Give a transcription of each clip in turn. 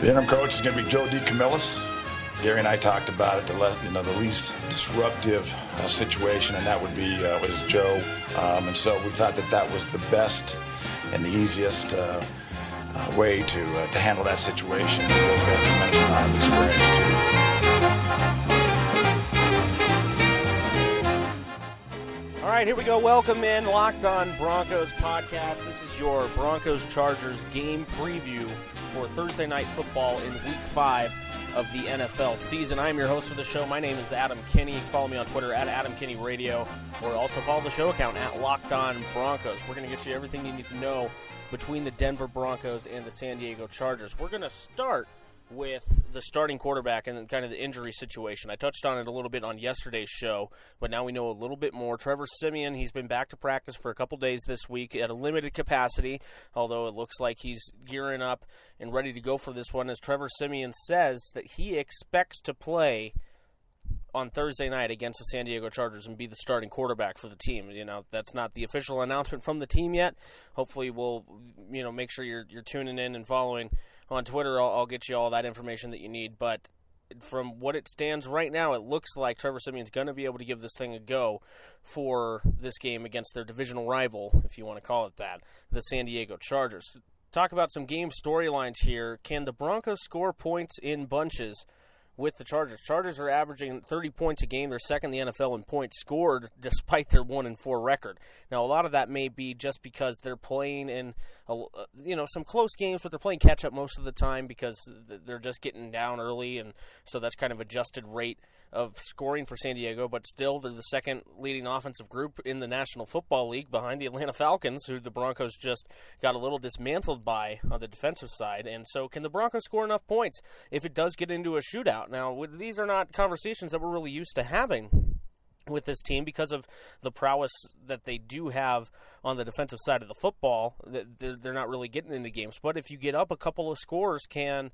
The interim coach is going to be Joe DeCamillis. Gary and I talked about it, the least disruptive situation, and that would be was Joe. And so we thought that was the best and the easiest way to handle that situation. Joe's got a tremendous amount of experience too. All right, here we go. Welcome in, Locked On Broncos podcast. This is your Broncos-Chargers game preview for Thursday Night Football in Week 5 of the NFL season. I'm your host for the show. My name is Adam Kinney. You can follow me on Twitter at AdamKinneyRadio, or also follow the show account at Locked On Broncos. We're going to get you everything you need to know between the Denver Broncos and the San Diego Chargers. We're going to start with the starting quarterback and kind of the injury situation. I touched on it a little bit on yesterday's show, but now we know a little bit more. Trevor Siemian, he's been back to practice for a couple days this week at a limited capacity, although it looks like he's gearing up and ready to go for this one, as Trevor Siemian says that he expects to play on Thursday night against the San Diego Chargers and be the starting quarterback for the team. You know, that's not the official announcement from the team yet. Hopefully we'll, make sure you're tuning in and following on Twitter. I'll get you all that information that you need. But from what it stands right now, it looks like Trevor Siemian's going to be able to give this thing a go for this game against their divisional rival, if you want to call it that, the San Diego Chargers. Talk about some game storylines here. Can the Broncos score points in bunches with the Chargers? Chargers are averaging 30 points a game. They're second in the NFL in points scored despite their 1-4 record. Now, a lot of that may be just because they're playing in some close games, but they're playing catch-up most of the time because they're just getting down early, and so that's kind of adjusted rate of scoring for San Diego. But still, they're the second leading offensive group in the National Football League behind the Atlanta Falcons, who the Broncos just got a little dismantled by on the defensive side. And so can the Broncos score enough points if it does get into a shootout? Now, these are not conversations that we're really used to having with this team because of the prowess that they do have on the defensive side of the football. They're not really getting into games. But if you get up a couple of scores, if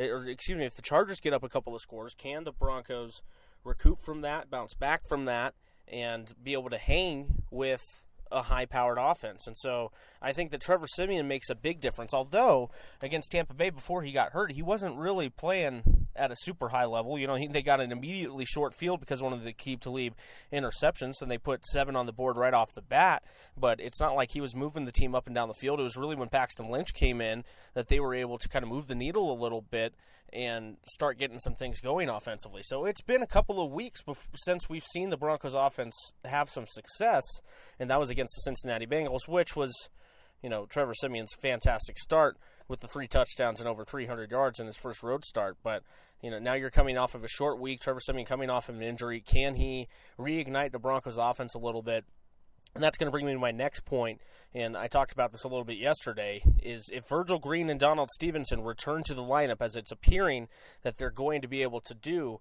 the Chargers get up a couple of scores, can the Broncos recoup from that, bounce back from that, and be able to hang with a high-powered offense? And so I think that Trevor Siemian makes a big difference. Although, against Tampa Bay before he got hurt, he wasn't really playing at a super high level. They got an immediately short field because of one of the Aqib Talib interceptions, and they put 7 on the board right off the bat. But it's not like he was moving the team up and down the field. It was really when Paxton Lynch came in that they were able to kind of move the needle a little bit and start getting some things going offensively. So it's been a couple of weeks since we've seen the Broncos offense have some success, and that was against the Cincinnati Bengals, which was, Trevor Siemian's fantastic start with the 3 touchdowns and over 300 yards in his first road start. But, now you're coming off of a short week. Trevor Siemian coming off of an injury. Can he reignite the Broncos offense a little bit? And that's going to bring me to my next point, and I talked about this a little bit yesterday, is if Virgil Green and Donald Stevenson return to the lineup, as it's appearing that they're going to be able to do,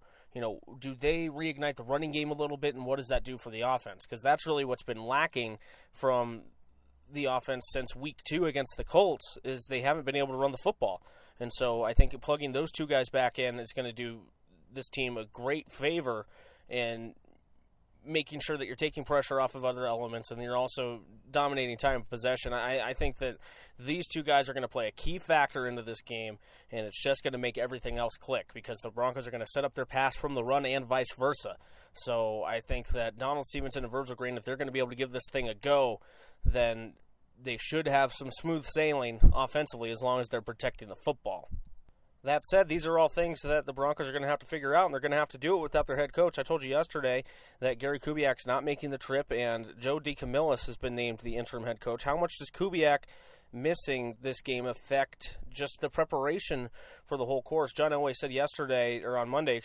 do they reignite the running game a little bit, and what does that do for the offense? Because that's really what's been lacking from the offense since week 2 against the Colts, is they haven't been able to run the football. And so I think plugging those 2 guys back in is going to do this team a great favor in making sure that you're taking pressure off of other elements and you're also dominating time of possession. I think that these 2 guys are going to play a key factor into this game, and it's just going to make everything else click because the Broncos are going to set up their pass from the run and vice versa. So I think that Donald Stevenson and Virgil Green, if they're going to be able to give this thing a go, then they should have some smooth sailing offensively as long as they're protecting the football. That said, these are all things that the Broncos are going to have to figure out, and they're going to have to do it without their head coach. I told you yesterday that Gary Kubiak's not making the trip, and Joe DeCamillis has been named the interim head coach. How much does Kubiak missing this game affect just the preparation for the whole course? John Elway said on Monday,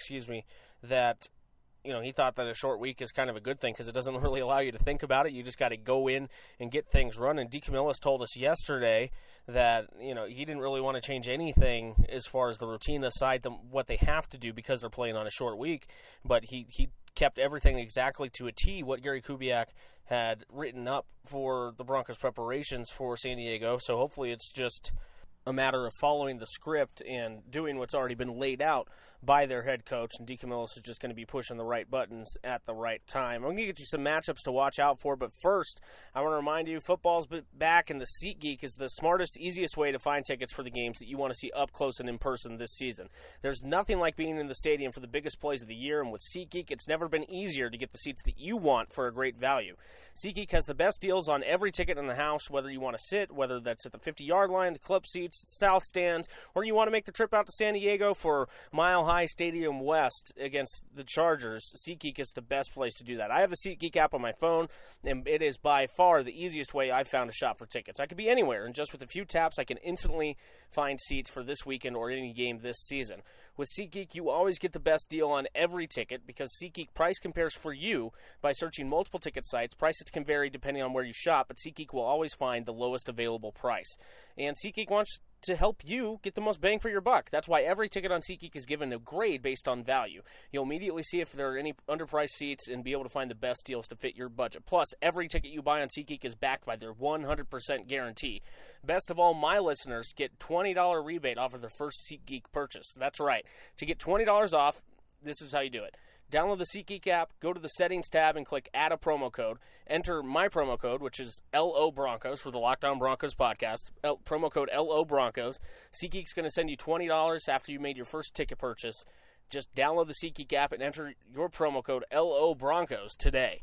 that he thought that a short week is kind of a good thing because it doesn't really allow you to think about it. You just got to go in and get things running. DeCamillis told us yesterday that, he didn't really want to change anything as far as the routine aside from what they have to do because they're playing on a short week. But he kept everything exactly to a T what Gary Kubiak had written up for the Broncos preparations for San Diego. So hopefully it's just a matter of following the script and doing what's already been laid out by their head coach, and DeCamillis is just going to be pushing the right buttons at the right time. I'm going to get you some matchups to watch out for, but first, I want to remind you, football's back, and the SeatGeek is the smartest, easiest way to find tickets for the games that you want to see up close and in person this season. There's nothing like being in the stadium for the biggest plays of the year, and with SeatGeek, it's never been easier to get the seats that you want for a great value. SeatGeek has the best deals on every ticket in the house, whether you want to sit, whether that's at the 50-yard line, the club seats, south stands, or you want to make the trip out to San Diego for Mile High Stadium West against the Chargers. SeatGeek is the best place to do that. I have the SeatGeek app on my phone, and it is by far the easiest way I've found to shop for tickets. I could be anywhere, and just with a few taps, I can instantly find seats for this weekend or any game this season. With SeatGeek, you always get the best deal on every ticket because SeatGeek price compares for you by searching multiple ticket sites. Prices can vary depending on where you shop, but SeatGeek will always find the lowest available price. And SeatGeek wants to help you get the most bang for your buck. That's why every ticket on SeatGeek is given a grade based on value. You'll immediately see if there are any underpriced seats and be able to find the best deals to fit your budget. Plus, every ticket you buy on SeatGeek is backed by their 100% guarantee. Best of all, my listeners get $20 rebate off of their first SeatGeek purchase. That's right. To get $20 off, this is how you do it. Download the SeatGeek app, go to the Settings tab, and click Add a Promo Code. Enter my promo code, which is LO Broncos for the Locked On Broncos podcast. Promo code LO Broncos. SeatGeek's going to send you $20 after you made your first ticket purchase. Just download the SeatGeek app and enter your promo code LO Broncos today.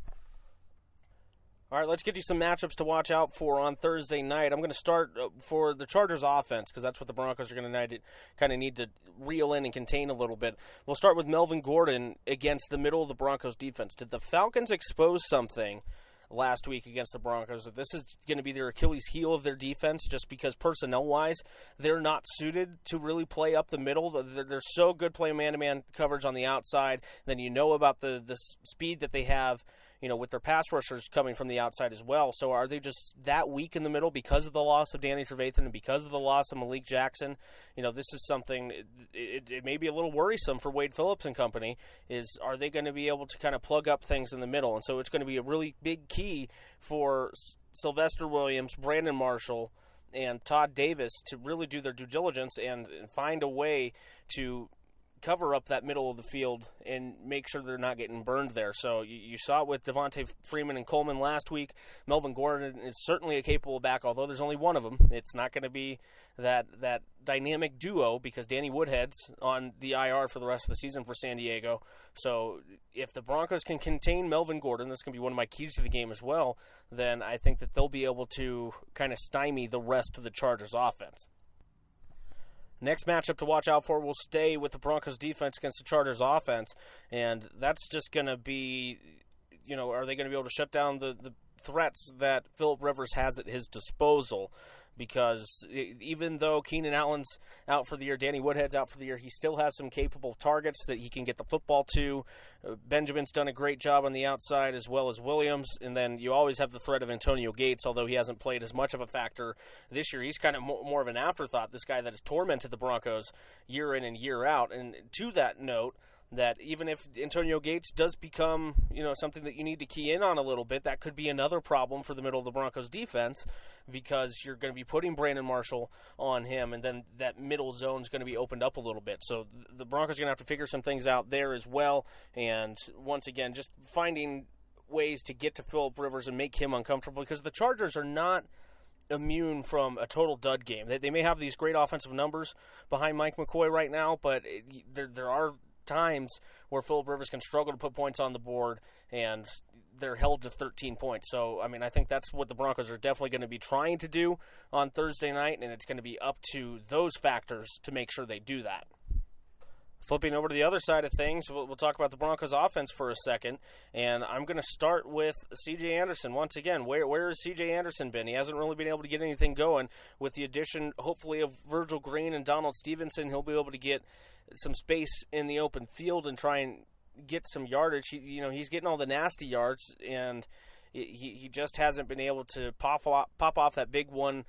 All right, let's get you some matchups to watch out for on Thursday night. I'm going to start for the Chargers offense because that's what the Broncos are going to kind of need to reel in and contain a little bit. We'll start with Melvin Gordon against the middle of the Broncos defense. Did the Falcons expose something last week against the Broncos? This is going to be their Achilles heel of their defense just because personnel-wise, they're not suited to really play up the middle. They're so good playing man-to-man coverage on the outside. Then you know about the speed that they have, with their pass rushers coming from the outside as well. So are they just that weak in the middle because of the loss of Danny Trevathan and because of the loss of Malik Jackson? This is something, it may be a little worrisome for Wade Phillips and company, are they going to be able to kind of plug up things in the middle? And so it's going to be a really big key for Sylvester Williams, Brandon Marshall, and Todd Davis to really do their due diligence and find a way to cover up that middle of the field and make sure they're not getting burned there. So you saw it with Devontae Freeman and Coleman last week. Melvin Gordon is certainly a capable back, although there's only one of them. It's not going to be that dynamic duo because Danny Woodhead's on the IR for the rest of the season for San Diego. So if the Broncos can contain Melvin Gordon, this is going to be one of my keys to the game as well, then I think that they'll be able to kind of stymie the rest of the Chargers offense. Next matchup to watch out for will stay with the Broncos defense against the Chargers offense, and that's just going to be, are they going to be able to shut down the threats that Phillip Rivers has at his disposal? Because even though Keenan Allen's out for the year, Danny Woodhead's out for the year, he still has some capable targets that he can get the football to. Benjamin's done a great job on the outside as well as Williams. And then you always have the threat of Antonio Gates, although he hasn't played as much of a factor this year. He's kind of more of an afterthought, this guy that has tormented the Broncos year in and year out. And to that note, that even if Antonio Gates does become, something that you need to key in on a little bit, that could be another problem for the middle of the Broncos defense because you're going to be putting Brandon Marshall on him, and then that middle zone is going to be opened up a little bit. So the Broncos are going to have to figure some things out there as well. And once again, just finding ways to get to Phillip Rivers and make him uncomfortable because the Chargers are not immune from a total dud game. They may have these great offensive numbers behind Mike McCoy right now, but there are times where Phillip Rivers can struggle to put points on the board, and they're held to 13 points. So, I think that's what the Broncos are definitely going to be trying to do on Thursday night, and it's going to be up to those factors to make sure they do that. Flipping over to the other side of things, we'll talk about the Broncos offense for a second, and I'm going to start with C.J. Anderson. Once again, where has C.J. Anderson been? He hasn't really been able to get anything going. With the addition, hopefully, of Virgil Green and Donald Stevenson, he'll be able to get some space in the open field and try and get some yardage. He's getting all the nasty yards, and he just hasn't been able to pop off that big one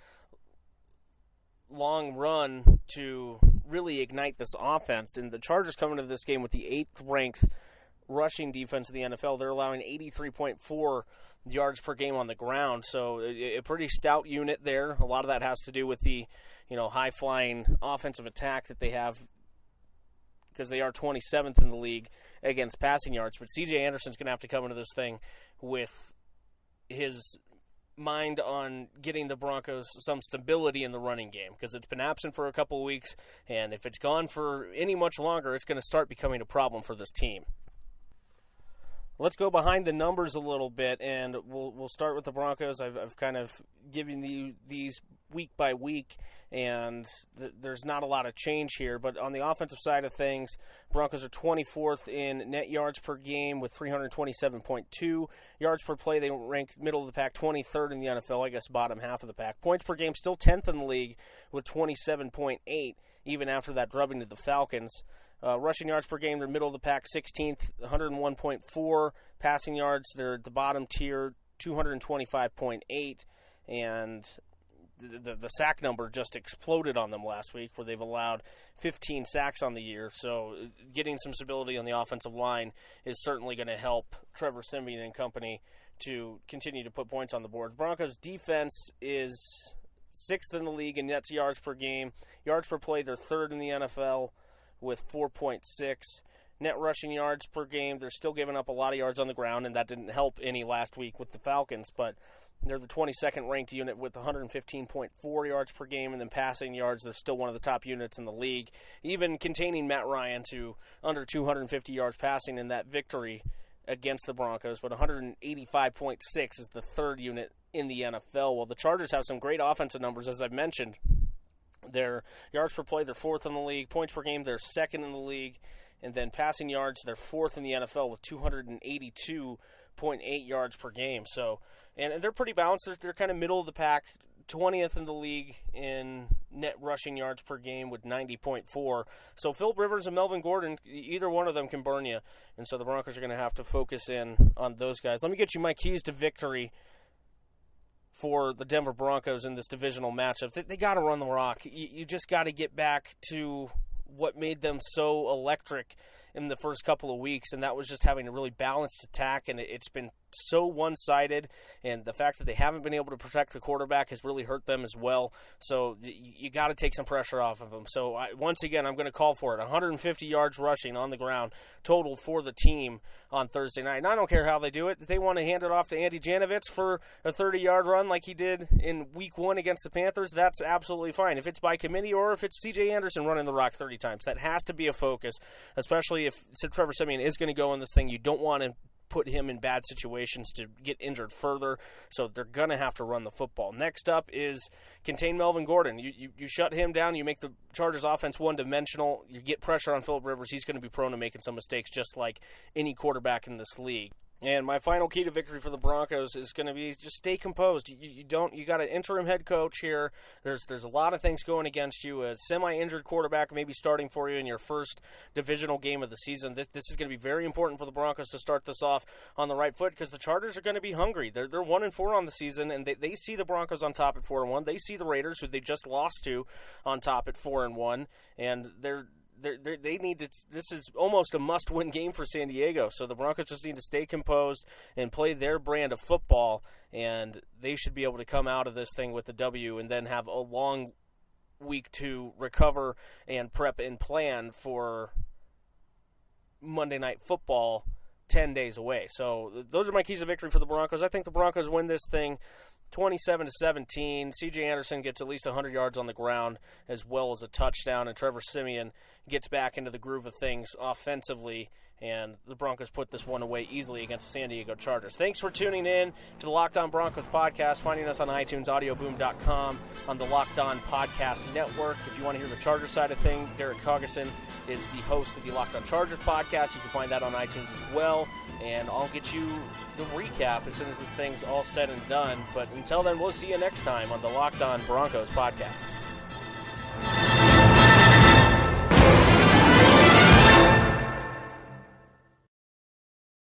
long run to really ignite this offense. And the Chargers coming into this game with the 8th-ranked rushing defense in the NFL. They're allowing 83.4 yards per game on the ground, so a pretty stout unit there. A lot of that has to do with the high-flying offensive attack that they have because they are 27th in the league against passing yards. But C.J. Anderson's going to have to come into this thing with his mind on getting the Broncos some stability in the running game, because it's been absent for a couple of weeks, and if it's gone for any much longer, it's going to start becoming a problem for this team. Let's go behind the numbers a little bit, and we'll start with the Broncos. I've kind of given you these week by week, and there's not a lot of change here. But on the offensive side of things, Broncos are 24th in net yards per game with 327.2 yards per play. They rank middle of the pack, 23rd in the NFL, I guess bottom half of the pack. Points per game, still 10th in the league with 27.8, even after that drubbing to the Falcons. Rushing yards per game, they're middle of the pack, 16th, 101.4. Passing yards, they're at the bottom tier, 225.8. And the sack number just exploded on them last week, where they've allowed 15 sacks on the year. So getting some stability on the offensive line is certainly going to help Trevor Siemian and company to continue to put points on the board. Broncos defense is 6th in the league in net yards per game. Yards per play, they're 3rd in the NFL with 4.6. Net rushing yards per game, they're still giving up a lot of yards on the ground, and that didn't help any last week with the Falcons, but they're the 22nd ranked unit with 115.4 yards per game, and then passing yards, they're still one of the top units in the league, even containing Matt Ryan to under 250 yards passing in that victory against the Broncos, but 185.6 is the 3rd unit in the NFL. Well, the Chargers have some great offensive numbers, as I've mentioned. Their yards per play, they're 4th in the league. Points per game, they're 2nd in the league. And then passing yards, they're 4th in the NFL with 282.8 yards per game. So, and they're pretty balanced. They're kind of middle of the pack, 20th in the league in net rushing yards per game with 90.4. So Philip Rivers and Melvin Gordon, either one of them can burn you. And so the Broncos are going to have to focus in on those guys. Let me get you my keys to victory for the Denver Broncos in this divisional matchup. They got to run the rock. You just got to get back to what made them so electric in the first couple of weeks, and that was just having a really balanced attack, and it's been so one-sided, and the fact that they haven't been able to protect the quarterback has really hurt them as well. So you got to take some pressure off of them. So once again, I'm going to call for it. 150 yards rushing on the ground total for the team on Thursday night. And I don't care how they do it. If they want to hand it off to Andy Janovich for a 30-yard run like he did in Week 1 against the Panthers, that's absolutely fine. If it's by committee or if it's C.J. Anderson running the rock 30 times, that has to be a focus, especially if Trevor Siemian is going to go in this thing. You don't want to put him in bad situations to get injured further, so they're going to have to run the football. Next up is contain Melvin Gordon. You shut him down, you make the Chargers offense one-dimensional, you get pressure on Philip Rivers, he's going to be prone to making some mistakes just like any quarterback in this league. And my final key to victory for the Broncos is going to be just stay composed. You got an interim head coach here. There's a lot of things going against you. A semi-injured quarterback maybe starting for you in your first divisional game of the season. This is going to be very important for the Broncos to start this off on the right foot, because the Chargers are going to be hungry. They're 1-4 on the season, and they see the Broncos on top at 4-1. They see the Raiders, who they just lost to, on top at 4-1, and they need to. This is almost a must-win game for San Diego. So the Broncos just need to stay composed and play their brand of football, and they should be able to come out of this thing with a W and then have a long week to recover and prep and plan for Monday Night Football 10 days away. So those are my keys to victory for the Broncos. I think the Broncos win this thing 27-17. C.J. Anderson gets at least 100 yards on the ground as well as a touchdown, and Trevor Siemian gets back into the groove of things offensively, and the Broncos put this one away easily against the San Diego Chargers. Thanks for tuning in to the Locked On Broncos podcast, finding us on iTunes, audioboom.com, on the Locked On Podcast Network. If you want to hear the Chargers side of things, Derek Coggison is the host of the Locked On Chargers podcast. You can find that on iTunes as well, and I'll get you the recap as soon as this thing's all said and done. But until then, we'll see you next time on the Locked On Broncos podcast.